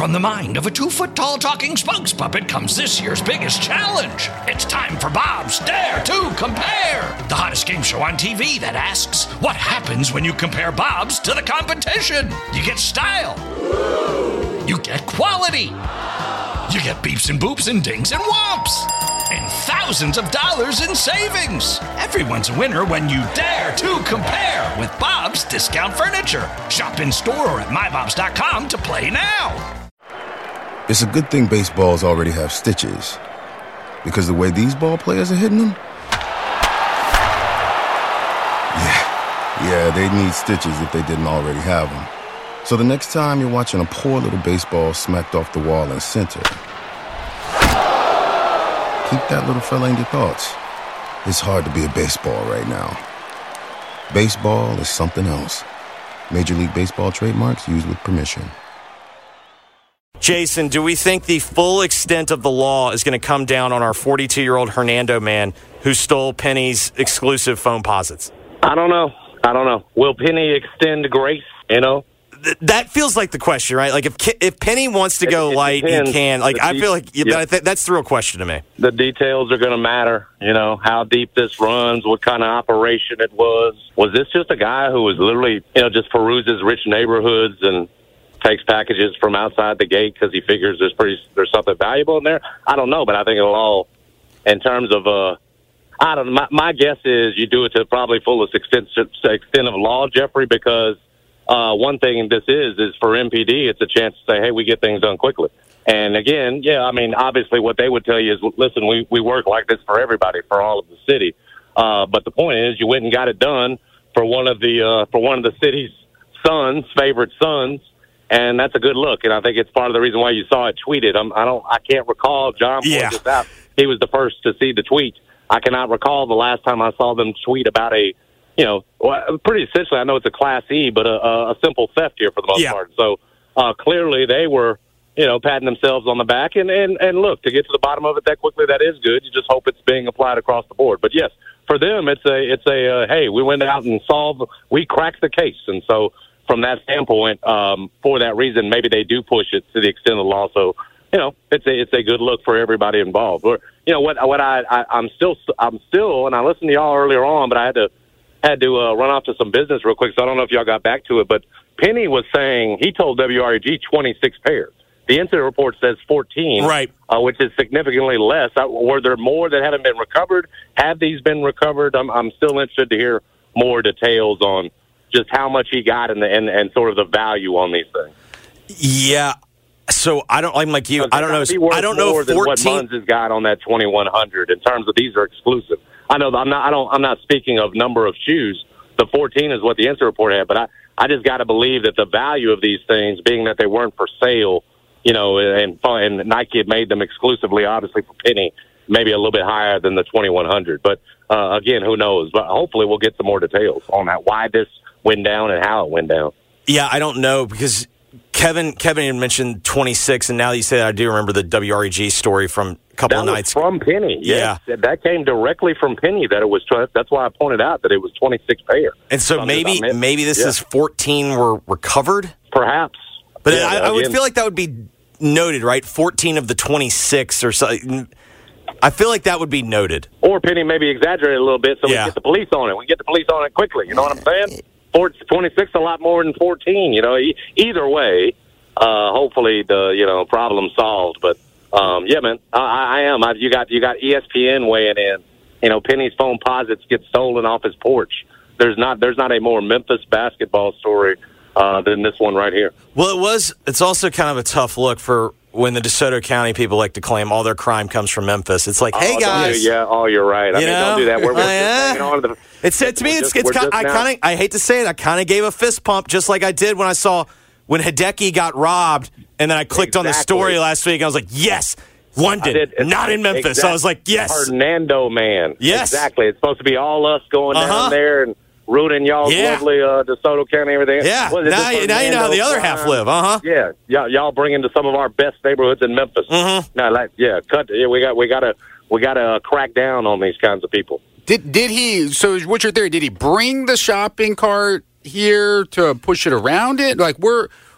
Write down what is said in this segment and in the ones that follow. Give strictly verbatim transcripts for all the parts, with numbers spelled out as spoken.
From the mind of a two-foot-tall talking spokes puppet comes this year's biggest challenge. It's time for Bob's Dare to Compare, the hottest game show on T V that asks, what happens when you compare Bobs to the competition? You get style. You get quality. You get beeps and boops and dings and whomps. And thousands of dollars in savings. Everyone's a winner when you dare to compare with Bob's Discount Furniture. Shop in store or at my bobs dot com to play now. It's a good thing baseballs already have stitches, because the way these ball players are hitting them, yeah, yeah, they need stitches if they didn't already have them. So the next time you're watching a poor little baseball smacked off the wall in center, keep that little fella in your thoughts. It's hard to be a baseball right now. Baseball is something else. Major League Baseball trademarks used with permission. Jason, do we think the full extent of the law is going to come down on our forty-two-year-old Hernando man who stole Penny's exclusive phone posits? I don't know. I don't know. Will Penny extend grace, you know? Th- that feels like the question, right? Like, if if Penny wants to go it, it light, depends. he can. Like, the I de- feel like yeah, yeah. that, that, that's the real question to me. The details are going to matter, you know, how deep this runs, what kind of operation it was. Was this just a guy who was literally, you know, just peruses rich neighborhoods and takes packages from outside the gate because he figures there's pretty there's something valuable in there? I don't know, but I think it'll all, in terms of, uh, I don't know, my, my guess is you do it to probably fullest extent, extent of law, Jeffrey, because uh, one thing this is, is for M P D, it's a chance to say, hey, we get things done quickly. And again, yeah, I mean, obviously what they would tell you is, listen, we, we work like this for everybody, for all of the city. Uh, but the point is, you went and got it done for one of the, uh, for one of the city's sons, favorite sons. And that's a good look, and I think it's part of the reason why you saw it tweeted. I'm, I don't, I can't recall. John pointed Yeah. this out. He was the first to see the tweet. I cannot recall the last time I saw them tweet about a, you know, well, pretty essentially. I know it's a Class E, but a, a simple theft here for the most Yeah. part. So uh, clearly they were, you know, patting themselves on the back. And, and and look, to get to the bottom of it that quickly, that is good. You just hope it's being applied across the board. But yes, for them, it's a, it's a, uh, hey, we went out and solved, we cracked the case, and so. From that standpoint, um, for that reason, maybe they do push it to the extent of the law. So, you know, it's a it's a good look for everybody involved. Or, you know, what what I, I I'm still I'm still, and I listened to y'all earlier on, but I had to had to uh, run off to some business real quick. So I don't know if y'all got back to it, but Penny was saying he told W R E G twenty-six pairs. The incident report says fourteen, Right? Uh, which is significantly less. Uh, were there more that haven't been recovered? Have these been recovered? I'm I'm still interested to hear more details on just how much he got and, the, and and sort of the value on these things. Yeah. So I don't. I'm like you. I don't know. I don't know. More if than what fourteen Munz has got on that twenty-one hundred in terms of these are exclusive. I know. I'm not. I don't. I'm not speaking of number of shoes. The fourteen is what the incident report had, but I I just got to believe that the value of these things, being that they weren't for sale, you know, and and Nike had made them exclusively, obviously for Penny, maybe a little bit higher than the twenty-one hundred. But uh, again, who knows? But hopefully, we'll get some more details on that. Why this went down and how it went down. Yeah, I don't know because Kevin Kevin had mentioned twenty-six, and now that you say that, I do remember the W R E G story from a couple that of was nights from Penny. Yeah, yes. That came directly from Penny. That it was. That's why I pointed out that it was twenty-six pair. And so, so maybe maybe this yeah. is fourteen were recovered, perhaps. But yeah, I, I would feel like that would be noted, right? fourteen of the twenty-six or so. I feel like that would be noted. Or Penny maybe exaggerated a little bit, so yeah. we get the police on it. We get the police on it quickly. You know what I'm saying? twenty-six a lot more than fourteen. You know, either way, uh, hopefully the you know problem solved. But um, yeah, man, I, I am. I, you got you got E S P N weighing in. You know, Penny's phone posits get stolen off his porch. There's not there's not a more Memphis basketball story uh, than this one right here. Well, it was. It's also kind of a tough look for when the DeSoto County people like to claim all their crime comes from Memphis. It's like, hey oh, guys, yeah, oh, you're right. I you mean, know? don't do that. We're, we're uh, yeah. just on the, it's to me. It's just, it's. Kind, I kind of. I hate to say it. I kind of gave a fist pump, just like I did when I saw when Hideki got robbed, and then I clicked exactly. on the story last week, and I was like, yes. London, not in Memphis. Exactly. So I was like, yes. Hernando, man. Yes. Exactly. It's supposed to be all us going uh-huh. down there and rooting y'all's yeah. lovely uh, DeSoto County and everything. Yeah. Now, now you know how the other crime? half live. Uh-huh. Yeah. Y'all, y'all bring into some of our best neighborhoods in Memphis. Mm-hmm. Now, like, yeah, cut. Yeah, we got, we got to, we got to uh, crack down on these kinds of people. Did did he? So, what's your theory? Did he bring the shopping cart here to push it around it? Like, where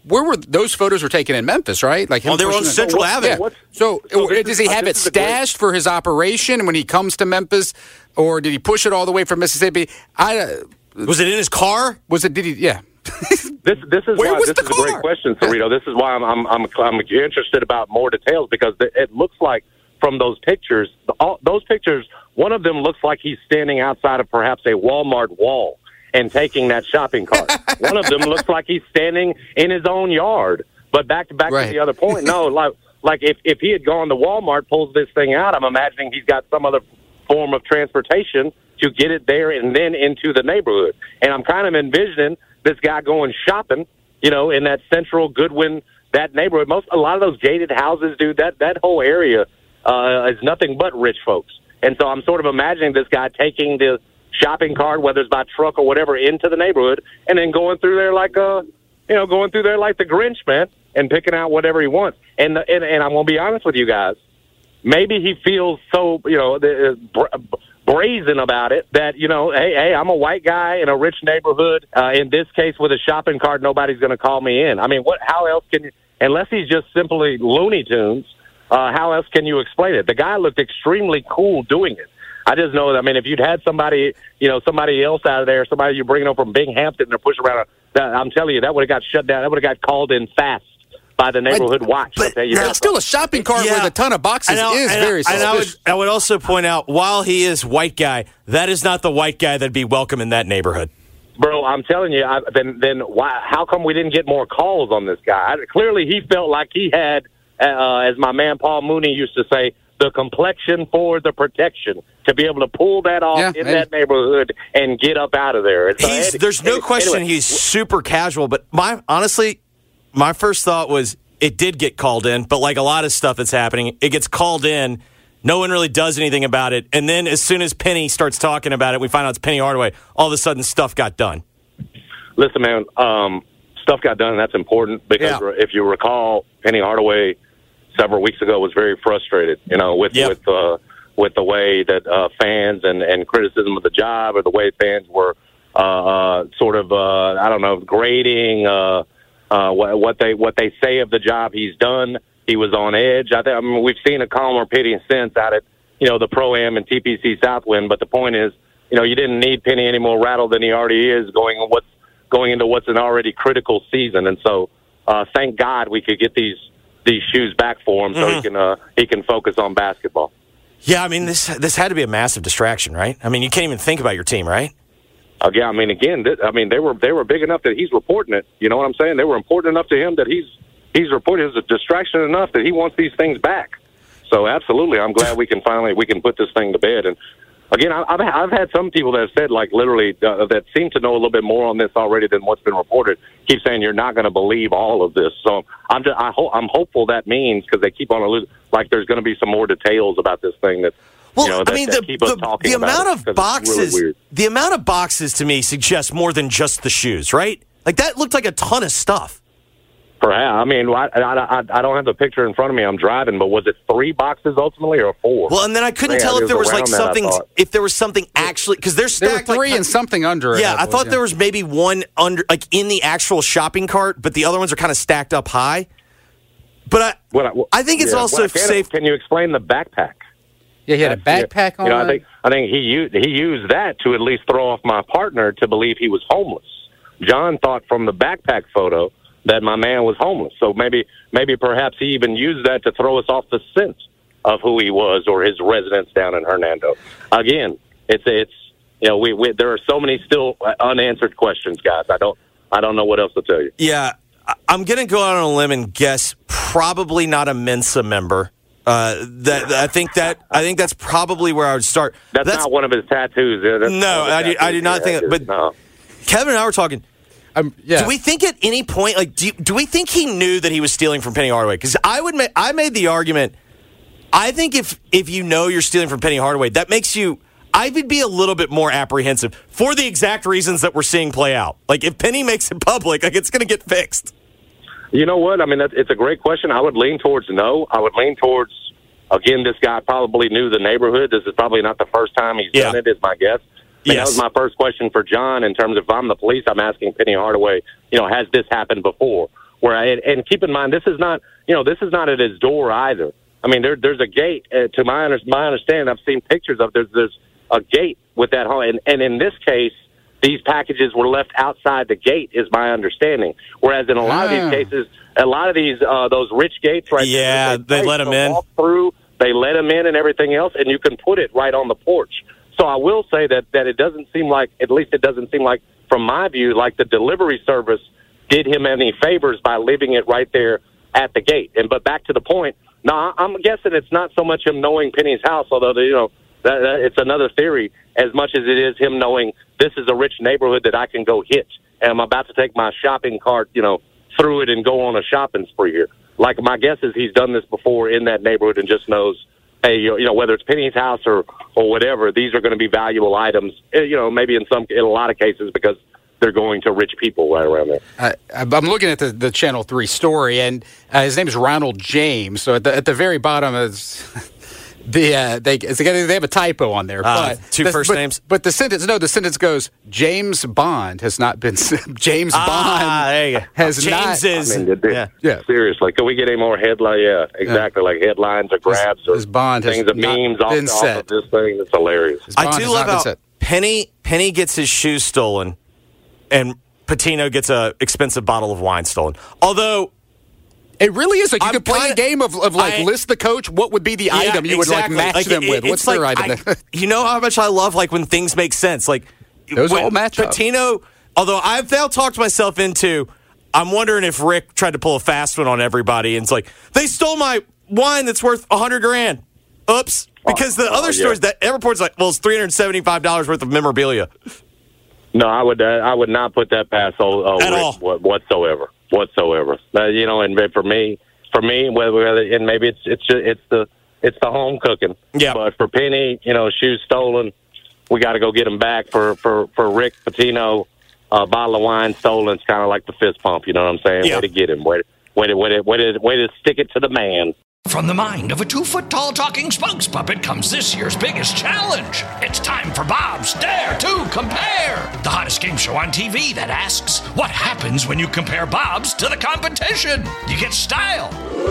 where were those photos were taken in Memphis, right? Like, well, they were on Central Avenue. Yeah. So, so does is, he have it stashed for his operation when he comes to Memphis, or did he push it all the way from Mississippi? I uh, was it in his car? Was it? Did he? Yeah. this this is Where why was this the is car? a great question, Cerrito. This is why I'm I'm I'm, I'm interested about more details, because it looks like from those pictures, all, those pictures, one of them looks like he's standing outside of perhaps a Walmart wall and taking that shopping cart. One of them looks like he's standing in his own yard. But back to back right. to the other point, no, like like if, if he had gone to Walmart, pulls this thing out, I'm imagining he's got some other form of transportation to get it there and then into the neighborhood. And I'm kind of envisioning this guy going shopping, you know, in that central Goodwin, that neighborhood. Most a lot of those gated houses, dude, that, that whole area uh, is nothing but rich folks. And so I'm sort of imagining this guy taking the shopping cart, whether it's by truck or whatever, into the neighborhood, and then going through there like a, you know, going through there like the Grinch, man, and picking out whatever he wants. And and, and I'm gonna be honest with you guys, maybe he feels so, you know, the, uh, brazen about it that, you know, hey, hey, I'm a white guy in a rich neighborhood. Uh, in this case, with a shopping cart, nobody's gonna call me in. I mean, what? How else can you? Unless he's just simply Looney Tunes, uh, how else can you explain it? The guy looked extremely cool doing it. I just know that, I mean, if you'd had somebody, you know, somebody else out of there, somebody you're bringing over from Binghamton and they're pushing around, a, that, I'm telling you, that would have got shut down. That would have got called in fast by the neighborhood but, watch. But I'll tell you that's that. still a shopping cart yeah. with a ton of boxes I, is and very I, suspicious. and I would, I would also point out, while he is white guy, that is not the white guy that'd be welcome in that neighborhood. Bro, I'm telling you, I, then then why? How come we didn't get more calls on this guy? I, clearly, he felt like he had, uh, as my man Paul Mooney used to say, the complexion for the protection to be able to pull that off yeah, in maybe. that neighborhood and get up out of there. So, He's, anyway, there's no question anyway. he's super casual, but my honestly, my first thought was it did get called in, but like a lot of stuff that's happening, it gets called in. No one really does anything about it. And then as soon as Penny starts talking about it, we find out it's Penny Hardaway. All of a sudden, stuff got done. Listen, man, um, stuff got done, and that's important because Yeah. if you recall, Penny Hardaway several weeks ago was very frustrated, you know, with Yep. with uh, with the way that uh, fans and, and criticism of the job, or the way fans were uh, uh, sort of, uh, I don't know, grading uh, uh, what, what they what they say of the job he's done. He was on edge. I, th- I mean, we've seen a calmer, pitying sense out at, you know, the Pro-Am and T P C Southwind. But the point is, you know, you didn't need Penny any more rattled than he already is going what's going into what's an already critical season. And so, uh, thank God we could get these these shoes back for him, so Mm-hmm. he can uh, he can focus on basketball. Yeah, I mean, this this had to be a massive distraction, right? I mean, you can't even think about your team, right? Again, I mean, again, th- I mean, they were they were big enough that he's reporting it. You know what I'm saying? They were important enough to him that he's he's reporting it as a distraction enough that he wants these things back. So, absolutely, I'm glad we can finally we can put this thing to bed. And again, I- I've I've had some people that have said, like, literally uh, that seem to know a little bit more on this already than what's been reported. Keep saying you're not going to believe all of this. So I'm just I ho- I'm hopeful that means, because they keep on allude- like there's going to be some more details about this thing that. Well, you know, that, I mean, that the, keep us the, talking the about amount it, of 'cause it's boxes, really weird. the amount of boxes to me suggests more than just the shoes, right? Like that looked like a ton of stuff. Perhaps. I mean, I, I, I don't have the picture in front of me. I'm driving, but was it three boxes ultimately or four? Well, and then I couldn't Man, tell it if there was was like around that, I something, thought. if there was something actually, because they're There were stacked. three like, and something under it. Yeah, I was, thought yeah. there was maybe one under, like in the actual shopping cart, but the other ones are kind of stacked up high. But I, What I, what- I think it's yeah, also what- can, safe. Can you explain the backpack? Yeah, he had a backpack on. You know, I think I think he used he used that to at least throw off my partner to believe he was homeless. John thought from the backpack photo that my man was homeless. So maybe maybe perhaps he even used that to throw us off the scent of who he was or his residence down in Hernando. Again, it's it's you know we, we there are so many still unanswered questions, guys. I don't I don't know what else to tell you. Yeah, I- I'm going to go out on a limb and guess probably not a Mensa member. Uh, that I think that I think that's probably where I would start. That's, That's not one of his tattoos. Yeah, that's No, one of his I do- I do tattoos. not Yeah, think that- it is. but- No. Kevin and I were talking. Um, yeah. Do we think at any point, like, do, you, do we think he knew that he was stealing from Penny Hardaway? Because I would, ma- I made the argument. I think if if you know you're stealing from Penny Hardaway, that makes you. I would be a little bit more apprehensive for the exact reasons that we're seeing play out. Like, if Penny makes it public, like, it's going to get fixed. You know what? I mean, that's, it's a great question. I would lean towards no. I would lean towards, again, this guy probably knew the neighborhood. This is probably not the first time he's Yeah. done it, is my guess. I mean, Yes. That was my first question for John in terms of if I'm the police, I'm asking Penny Hardaway, you know, has this happened before? Where I, and keep in mind, this is not, you know, this is not at his door either. I mean, there, there's a gate. Uh, to my under, my understanding, I've seen pictures of there's there's a gate with that home, and, and in this case, these packages were left outside the gate, is my understanding. Whereas in a lot ah. of these cases, a lot of these uh, those rich gates, right? Yeah, there, they, they let them in. Walk through, they let them in, and everything else, and you can put it right on the porch. So I will say that that it doesn't seem like, at least it doesn't seem like, from my view, like the delivery service did him any favors by leaving it right there at the gate. And but back to the point. No, I'm guessing it's not so much him knowing Penny's house, although, you know, that, that, it's another theory, as much as it is him knowing this is a rich neighborhood that I can go hit, and I'm about to take my shopping cart, you know, through it and go on a shopping spree here. Like, my guess is he's done this before in that neighborhood and just knows, hey, you know, whether it's Penny's house or, or whatever, these are going to be valuable items, you know, maybe in some, in a lot of cases, because they're going to rich people right around there. Uh, I'm looking at the, the Channel three story, and uh, his name is Ronald James. So at the, at the very bottom is the uh, they they have a typo on there. Uh, but two the, first but, names. But the sentence no, the sentence goes James Bond has not been James ah, Bond there you go. has James not. Is, I mean, did, yeah. yeah. Seriously, can we get any more headline? Yeah, exactly. Yeah. Like headlines or grabs his, or his Bond things of memes off, off of this thing. It's hilarious. I do love how Penny Penny gets his shoes stolen, and Patino gets an expensive bottle of wine stolen. Although it really is like you I'm could play kinda, a game of, of like I, list the coach. What would be the yeah, item you exactly. would like match like, them it, with? What's their like, item? I, you know how much I love like when things make sense. Like those all match up. Patino. Although I've now talked myself into, I'm wondering if Rick tried to pull a fast one on everybody, and it's like they stole my wine that's worth a hundred grand. Oops, because the oh, other oh, stores yeah. that Everport's like, well, it's three hundred seventy-five dollars worth of memorabilia. No, I would uh, I would not put that past uh, at all whatsoever, whatsoever. Uh, you know, and for me, for me, whether and maybe it's it's just, it's the it's the home cooking. Yeah. But for Penny, you know, shoes stolen, we got to go get them back. For for for Rick Pitino, a bottle of wine stolen. It's kind of like the fist pump. You know what I'm saying? Yeah. Way to get him. Way to, way to way to way to way to stick it to the man. From the mind of a two-foot-tall talking spokes puppet comes this year's biggest challenge. It's time for Bob's Dare to Compare, the hottest game show on T V that asks, what happens when you compare Bob's to the competition? You get style.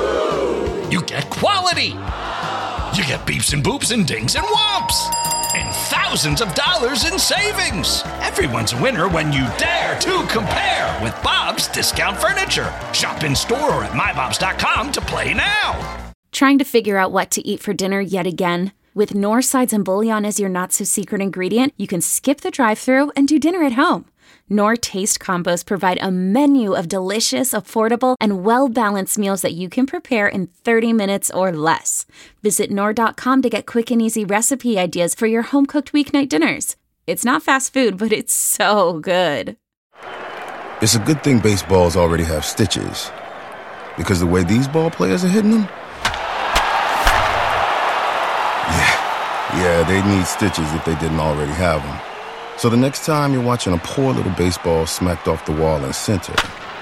You get quality. You get beeps and boops and dings and whomps. And thousands of dollars in savings. Everyone's a winner when you dare to compare with Bob's Discount Furniture. Shop in store or at my bobs dot com to play now. Trying to figure out what to eat for dinner yet again? With Knorr sides and bouillon as your not-so-secret ingredient, you can skip the drive-thru and do dinner at home. Knorr Taste Combos provide a menu of delicious, affordable, and well-balanced meals that you can prepare in thirty minutes or less. Visit Knorr dot com to get quick and easy recipe ideas for your home-cooked weeknight dinners. It's not fast food, but it's so good. It's a good thing baseballs already have stitches, because the way these ball players are hitting them, yeah, yeah, they need stitches if they didn't already have them. So the next time you're watching a poor little baseball smacked off the wall in center,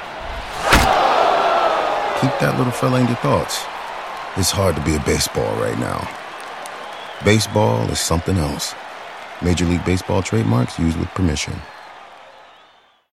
keep that little fella in your thoughts. It's hard to be a baseball right now. Baseball is something else. Major League Baseball trademarks used with permission.